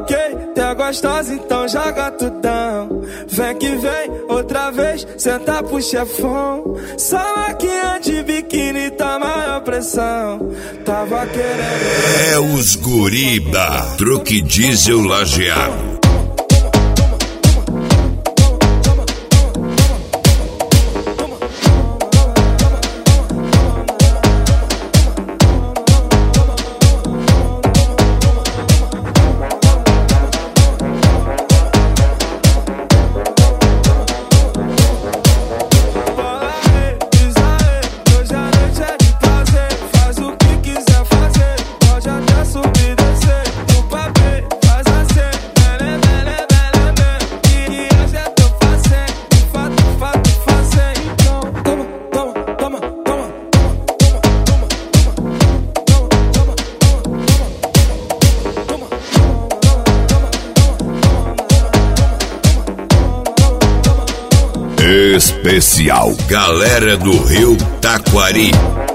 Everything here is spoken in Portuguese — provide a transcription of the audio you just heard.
Ok, tá gostosa, então joga tudão. Vem que vem, outra vez, senta pro chefão. Só maquinha de biquíni tá maior pressão. Tava querendo. É os guri da Truque Diesel Lajeado. Especial Galera do Rio Taquari.